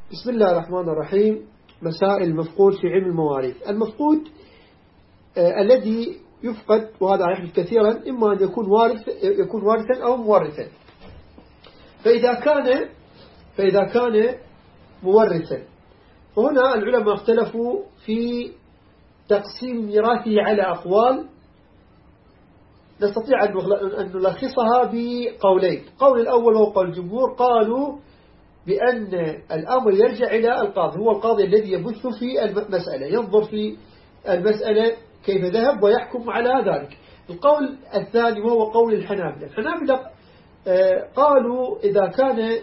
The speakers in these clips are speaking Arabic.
بسم الله الرحمن الرحيم. مسائل المفقود في علم المواريث. المفقود الذي يفقد، وهذا يحدث كثيرا، إما أن يكون وارثا أو مورثا. فإذا كان مورثا، فهنا العلماء اختلفوا في تقسيم ميراثه على أقوال نستطيع أن نلخصها بقولين. قول الأول وهو قول الجمهور، قالوا بأن الأمر يرجع إلى القاضي، هو القاضي الذي يبث في المسألة، ينظر في المسألة كيف ذهب ويحكم على ذلك. القول الثاني وهو قول الحنابلة قالوا إذا كان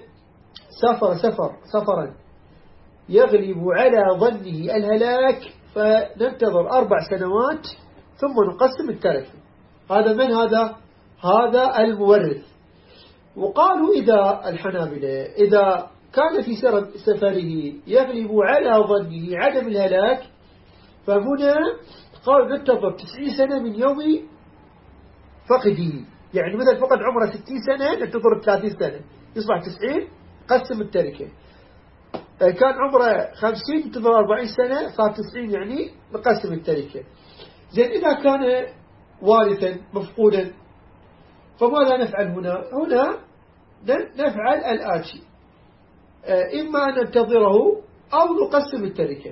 سفرا يغلب على ظنه الهلاك فننتظر 4 سنوات ثم نقسم التركة. هذا من هذا المورث. وقالوا الحنابلة إذا كان في سفره يغلب على ظنه عدم الهلاك، فهنا قالوا ننتظر 90 سنة من يوم فقده. يعني مثلا فقد عمره 60 سنة ننتظر 30 سنة يصبح 90، قسم التركة. كان عمره 50 ننتظر 40 سنة صار 90، يعني نقسم التركة. زين، إذا كان وارثا مفقودا فماذا نفعل هنا نفعل الآتي: إما أن ننتظره أو نقسم التركة،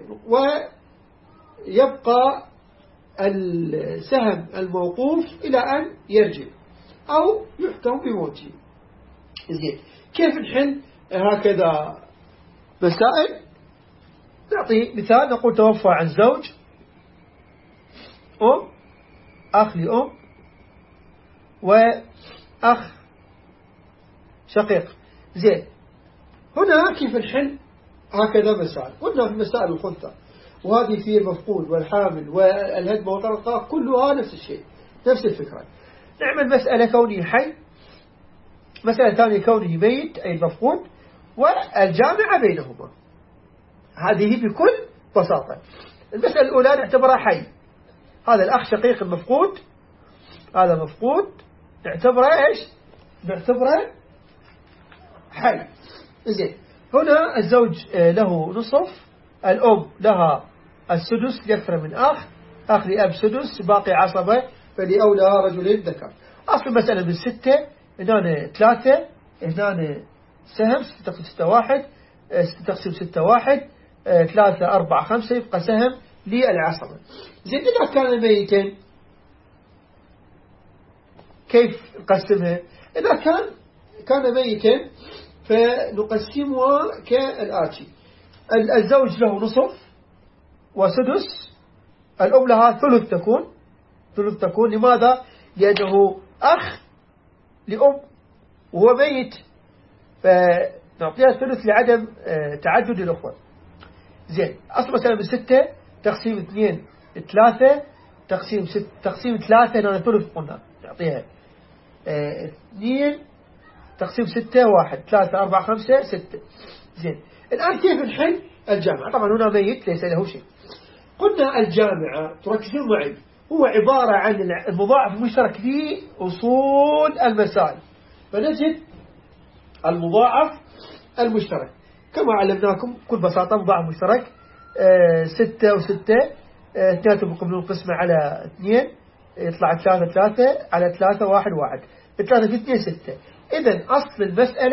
ويبقى السهم الموقوف إلى أن يرجع أو يحكم بموته. زين، كيف نحل هكذا مسائل؟ نعطي مثال، نقول توفى عن زوج، أخ لأم، وأخ شقيق. زين، هنا كيف نحل هكذا مسائل؟ قلنا في مسائل الخنثى، وهذه في المفقود والحامل والهدم والطرقة كلها نفس الشيء، نفس الفكرة. نعمل مسألة كونه حي، مسألة ثانية كونه ميت أي المفقود، والجامعة بينهما. هذه بكل بساطة. المسألة الأولى نعتبرها حي، هذا الأخ شقيق المفقود، هذا مفقود، نعتبره إيش؟ نعتبره حي. زين، هنا الزوج له نصف، الأم لها السدس لأكثر من أخ لأب سدس، باقي عصبة فلأولى رجل ذكر. أصل المسألة من 6، هنا 3، هنا سهم 6 تقسيم 6 1، 6 تقسيم 6 1، 3 4 5، يبقى سهم للعصبة. زين، إذا كان ميتا كيف نقسمها؟ إذا كان ميتا فنقسمها كالآتي: الزوج له نصف وسدس، الأم لها ثلث تكون. لماذا؟ لأنه أخ لأم وهو ميت، فنعطيها ثلث لعدم تعدد الأخوة. زين، أصل مثلا من 6 تقسيم 2 3 تقسيم 3 هنا ثلث، قلنا نعطيها 2 تقسيم 6 1، 3 4 5 6. زين، الآن كيف نحل الجامعة؟ طبعا هنا ميت ليس له شيء. قلنا الجامعة، تركزون معي، هو عبارة عن المضاعف المشترك في أصول المسائل. فنجد المضاعف المشترك كما علمناكم بكل بساطة. مضاعف مشترك 6 و6، 3 مقابلون القسمة على 2 يطلع 3 على 3 1 1، 3 في 2 6. إذن أصل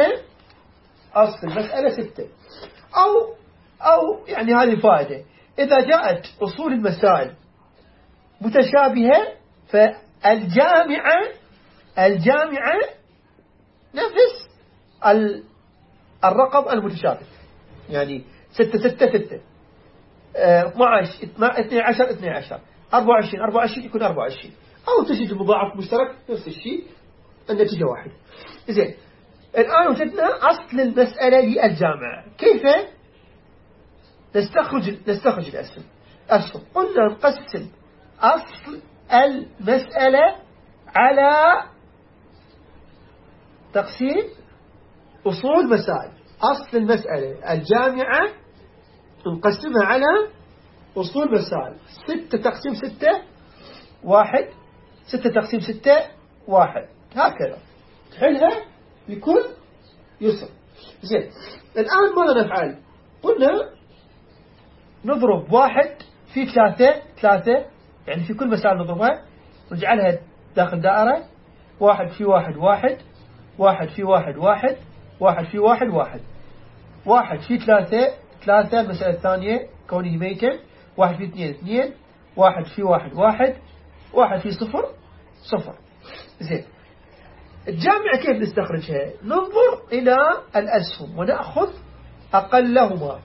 المسألة 6. أو يعني هذه فائدة، إذا جاءت أصول المسائل متشابهة فالجامعة نفس الرقم المتشابه، يعني 6 6 6، 12 12 24 يكون 24، أو تجد مضاعف مشترك نفس الشيء، النتيجة واحدة. زين، الآن وجدنا أصل المسألة للجامعة. كيف نستخرج الأسهم؟ قلنا نقسم أصل المسألة على تقسيم أصول مسائل. أصل المسألة الجامعة نقسمها على أصول مسائل. 6 تقسيم 6 1، 6 تقسيم 6 1، هكذا تحلها بكل يسر. زين، الآن ماذا نفعل؟ قلنا نضرب 1 في 3 يعني في كل مسألة نضربها نجعلها داخل دائرة 1 في 1 1 1 في 1 1 1 في 1 1 1 في 3 المسألة الثانية كونه ميتا 1 في 2 2 1 في 1 1 1 في 0 0. زين الجامعة كيف نستخرجها؟ ننظر إلى الأسهم ونأخذ أقلهما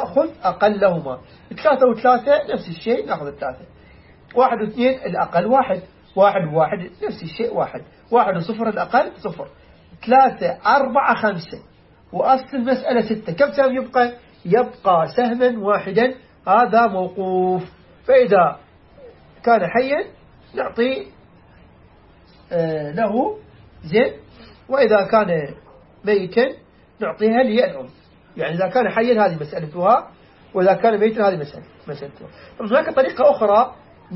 3 و3 نفس الشيء نأخذ 3 1 و2 الأقل 1 1 و1 نفس الشيء 1 1 و0 الأقل 0 3 4 5 وأصل المسألة 6 كم سهم يبقى سهما واحدا هذا موقوف. فإذا كان حيا نعطي له زين وإذا كان ميتا نعطيها للأم. يعني إذا كان حيا هذه مسألتها وإذا كان ميتا هذه مسألتها. هناك طريقة أخرى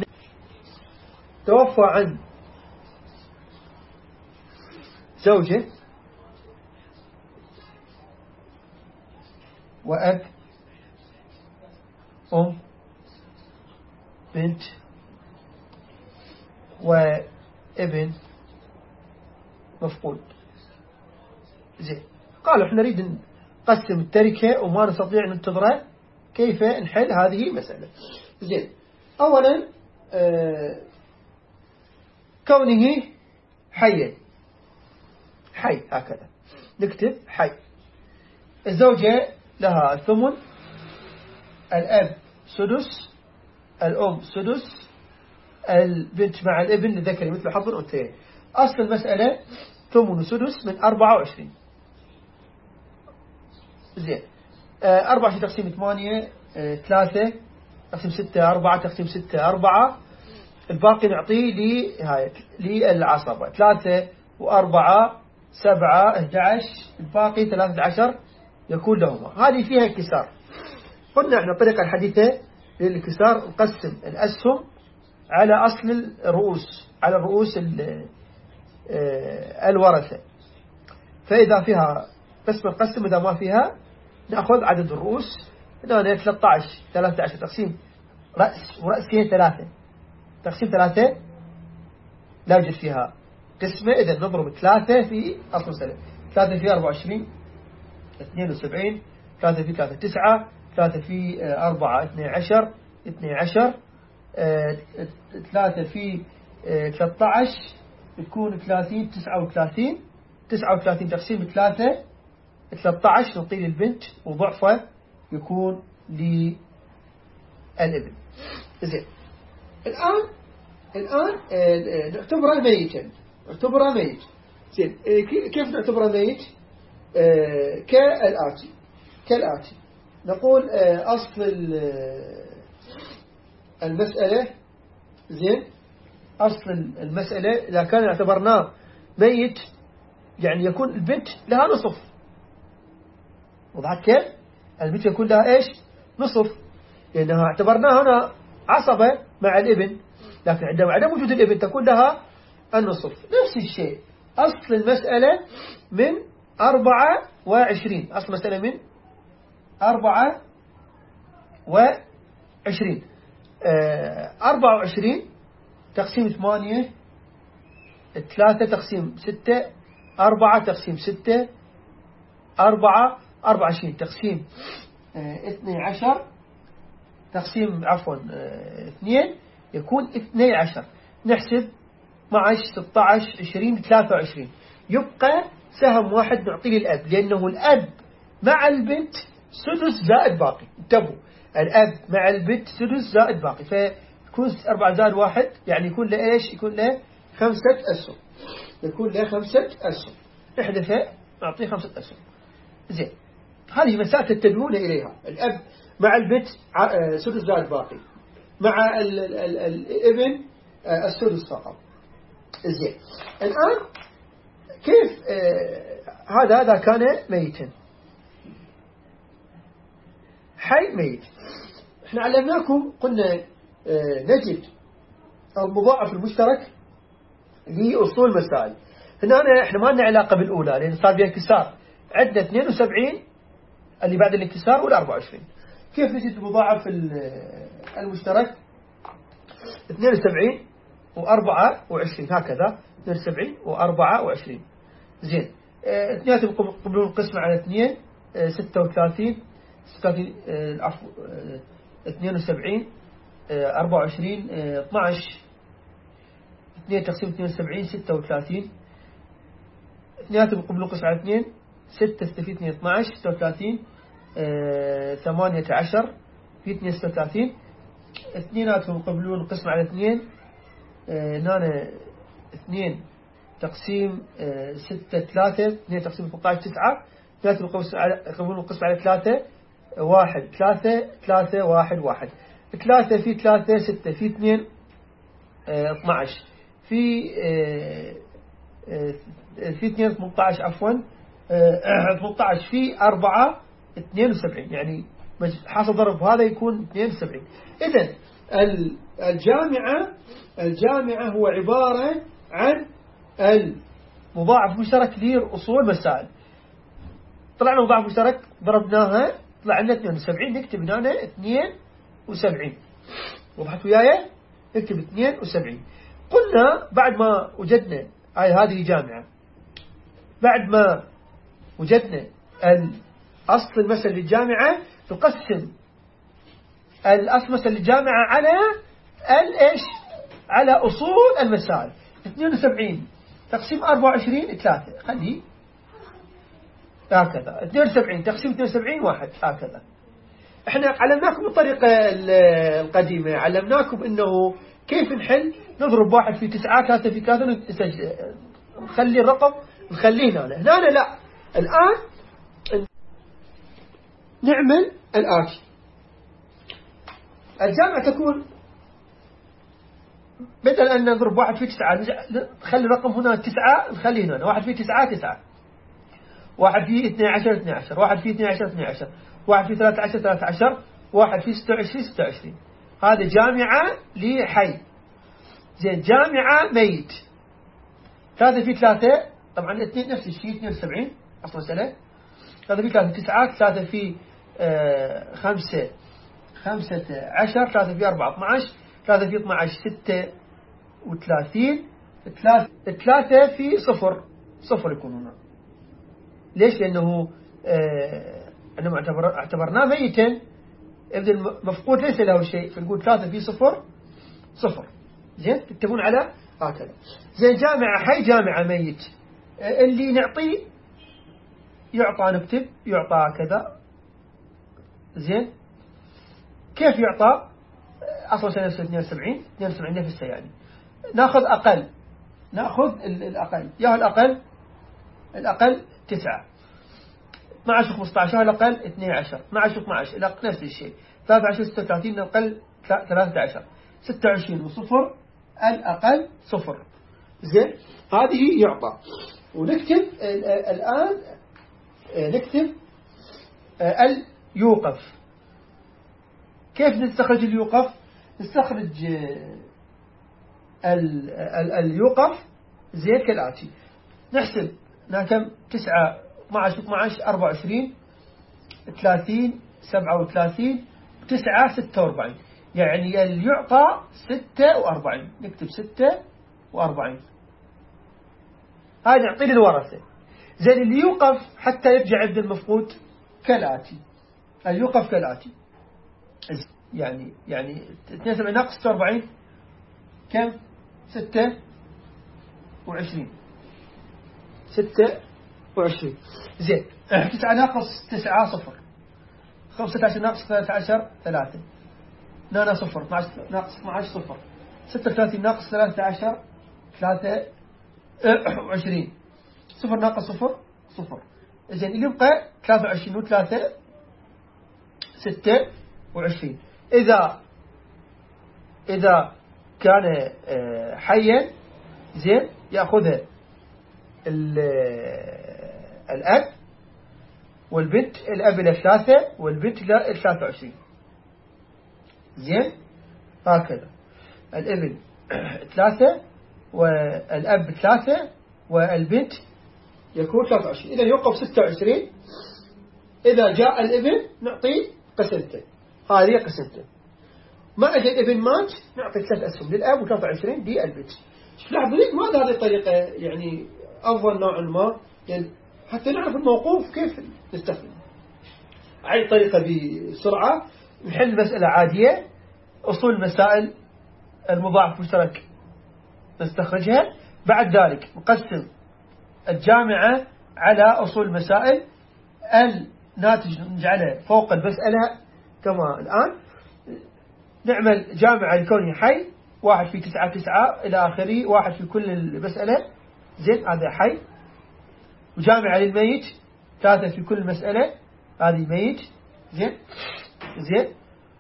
توفى عن زوجة وأب أم بنت وابن مفقود. زين قالوا احنا نريد نقسم التركة وما نستطيع ننتظره كيف نحل هذه المسألة. زين أولا كونه حي هكذا نكتب حي. الزوجة لها 8 الأب 6 الأم 6 البنت مع الابن لذكر مثل حظ الأنثيين. أصل المسألة 8 و6 من 24. زين 24 تقسيم 8 3 تقسيم 6 4 تقسيم 6 4 الباقي نعطيه للعصبة 3 و4 7 11 الباقي 13 يكون لهما. هذه فيها انكسار. قلنا احنا الطريقة الحديثة للانكسار نقسم الأسهم على أصل الرؤوس على رؤوس الورثة. فإذا فيها قسم القسم إذا ما فيها نأخذ عدد الرؤوس. هنا 13 تقسيم رأس ورأسين 3 تقسيم 3 لا يوجد فيها قسمة. إذا نضرب 3 في أصل سنة 3 في 24 72 3 في 3 9 3 في 4 12 3 في 13 تكون 30 39 تقسيم 3 13 نعطيه للبنت وضعفه يكون للابن. زين الآن نعتبره ميتا ميت. زين كيف نعتبره ميت؟ كالآتي نقول أصل المسألة. زين أصل المسألة إذا كان اعتبرناه ميت يعني يكون البنت لها نصف. وضحت كيف؟ البنت يكون لها إيش؟ نصف لأنها اعتبرناها هنا عصبة مع الابن لكن عندما عدم وجود الابن تكون لها النصف. نفس الشيء أصل المسألة من 24. أصل المسألة من 24 24 تقسيم 8 3 تقسيم 6 4 تقسيم 6 4 24 تقسيم 12 تقسيم 2 يكون 12. نحسب 12 16 20 23 يبقى سهم واحد نعطيه للأب لأنه الأب مع البنت 6 زائد باقي. انتبهوا الأب مع البنت 6 زائد باقي فيكون 4 زائد 1 يعني يكون له إيش؟ يكون له 5 أسهم. يكون له 5 أسهم نحذفه نعطيه 5 أسهم. زين هذه مسألة تتجهون إليها. الأب مع البنت 6 زائد باقي مع الابن 6 فقط. زين الآن كيف هذا كان ميتا حي ميت. احنا علمناكم قلنا نجد المضاعف المشترك لأصول المسائل. هنا احنا ما لنا علاقة بالأولى لأن صار بها انكسار. عندنا 72 اللي بعد الانكسار وال24. كيف نجد المضاعف المشترك؟ 72 و24 هكذا، 72 و24. زين، اثنيناتهم يقبلون القسمة على 2، 36 عفوا 72 24 12. 2 تقسيم 72 36. اثنيناتهم يقبلون القسمة على 2، 6 في 2 12 36 18 في 2 36. اثنيناتهم يقبلون القسمة على 2، هنا 2 تقسيم 6 3 2 تقسيم 18 9. ثلاثة يقبلون القسمة على 3، 1 3 3 1 1. 3 في 3 6 في 2 12 في 2 18 عفوا 18 في 4 72، يعني حاصل ضرب هذا يكون 72. إذن الجامعة هو عبارة عن المضاعف مشترك لأصول مسائل. طلعنا مضاعف مشترك ضربناها طلع لنا 72، نكتب هنا 72. وضحت وياي؟ نكتب 72. قلنا بعد ما وجدنا هذه جامعة، بعد ما وجدنا أصل المسألة للجامعة تقسم الأصل المسألة للجامعة على الإيش؟ على أصول المسائل. 72 تقسيم 24 3، خليه هكذا. 72 تقسيم 72 1 هكذا. احنا علمناكم الطريقة القديمة، علمناكم انه كيف نحل. نضرب 1 في 9 3 في 3 نخلي الرقم نخليه هنا لا. الآن نعمل الآتي. الجامعة تكون بدل أن نضرب 1 في 9 نخلي الرقم هنا 9 نخليه هنا 1 في 9 9، 1 في 12 12، 1 في 12 12، 1 في 13 13، 1 في 26 26. هذا جامعة لحي. زين، جامعة ميت. 3 في 3 طبعا 2 نفس الشيء 72 أصل مسألة. 3 في 3 9، 3 في 5 15، 3 في 4 12، 3 في 12 36، 3 في 0 يكون هنا. ليش؟ لأنه عندما اعتبرناه ميتا المفقود ليس له شيء، فنقول 3 في 0. زين، تكتبون على هكذا. زين، جامعة حي جامعة ميت. اللي نعطيه يعطى، نكتب يعطى كذا. زين، كيف يعطى؟ أصل سنة 72 نفسه، يعني ناخذ أقل، ناخذ الأقل. يا الأقل 9، 12 15 الأقل 12، 12 12 الأقل نفس الشيء، 13 36 الأقل 13، 26 وصفر الأقل 0. زين، هذه يعطى. ونكتب الآن نكتب اليوقف. كيف نستخرج اليوقف؟ نستخرج اليوقف زين كالآتي. نحسب كم؟ 9 12 12 24 30 37 9 46، يعني اللي يعطى 46. نكتب 46. هذا نعطيه للورثة. زين، اللي يوقف حتى يرجع عند المفقود كالآتي. اليوقف كالآتي، يعني 72 ناقص 46 كم؟ 26. زين، 9 ناقص 9 0، 15 ناقص 13 3، هنا 0، 12 ناقص 12 0، 36 ناقص 13 23، 0 ناقص 0 0. زين، اللي يبقى 23 و3 26. إذا كان حيا زين يأخذها الأب والبنت. الأب له 3 والبنت له 23. زين، هكذا الابن 3 والأب 3 والبنت يكون 23. إذا يوقف 26 إذا جاء الابن نعطيه قسمته، هذه قسمته. ما أجى الابن مات نعطي 3 أسهم للأب و23 للبنت. لاحظوا ما هذه الطريقة يعني أفضل نوعا ما، يعني حتى نعرف الموقوف كيف نستخدم. هاي الطريقة بسرعة نحل مسألة عادية. أصول مسائل المضاعف مشترك نستخرجها. بعد ذلك نقسم الجامعة على أصول مسائل، الناتج نجعله فوق المسألة كما الآن. نعمل جامعة لكونه حي، 1 في 9 9 إلى آخره، 1 في كل المسألة، زين هذا حي. وجامعة للميت 3 في كل مسألة، هذه ميت، زين زين.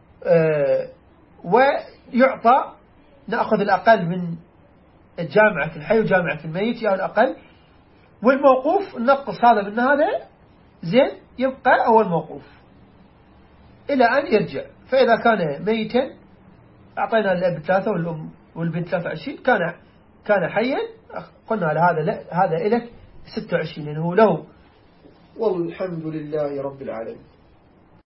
ويعطى نأخذ الأقل من الجامعة الحي وجامعة الميت، يعني الأقل. والموقوف نقص هذا من هذا، زين، يبقى أول موقوف إلى أن يرجع. فإذا كان ميتا أعطينا الأب 3 والأم والبنت 23، كان حيا قلنا هذا إلك 26 لأنه له. والحمد لله رب العالمين.